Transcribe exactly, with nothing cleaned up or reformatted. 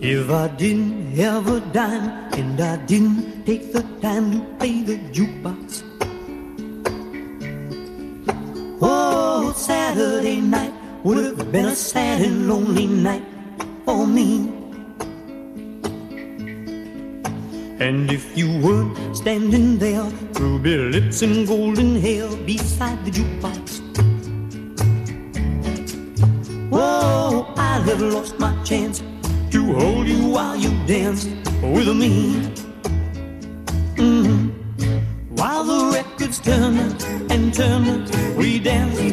If I didn't have a dime and I didn't take the time to play the jukebox, oh, Saturday night would have been a sad and lonely night for me. And if you weren't standing there, ruby lips and golden hair beside the jukebox, oh, I'd have lost my chance to hold you while you dance with me. Mm-hmm. While the records turn and turn, we dance